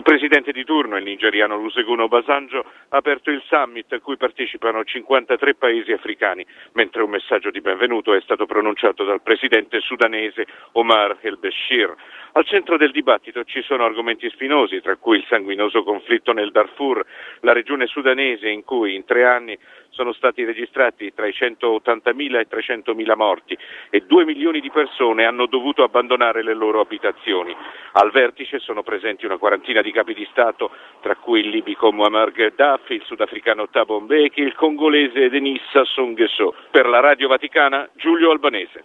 presidente di turno, il nigeriano Olusegun Obasanjo, ha aperto il summit a cui partecipano 53 paesi africani, mentre un messaggio di benvenuto è stato pronunciato dal presidente sudanese Omar el-Bashir. Al centro del dibattito ci sono argomenti spinosi, tra cui il sanguinoso conflitto nel Darfur, la regione sudanese in cui in 3 anni sono stati registrati tra i 180.000 e i 300.000 morti e 2 milioni di persone hanno dovuto abbandonare le loro abitazioni. Al vertice sono presenti una quarantina di capi di Stato, tra cui il libico Muammar Gheddafi, il sudafricano Thabo Mbeki e il congolese Denis Sassou Nguesso. Per la Radio Vaticana, Giulio Albanese.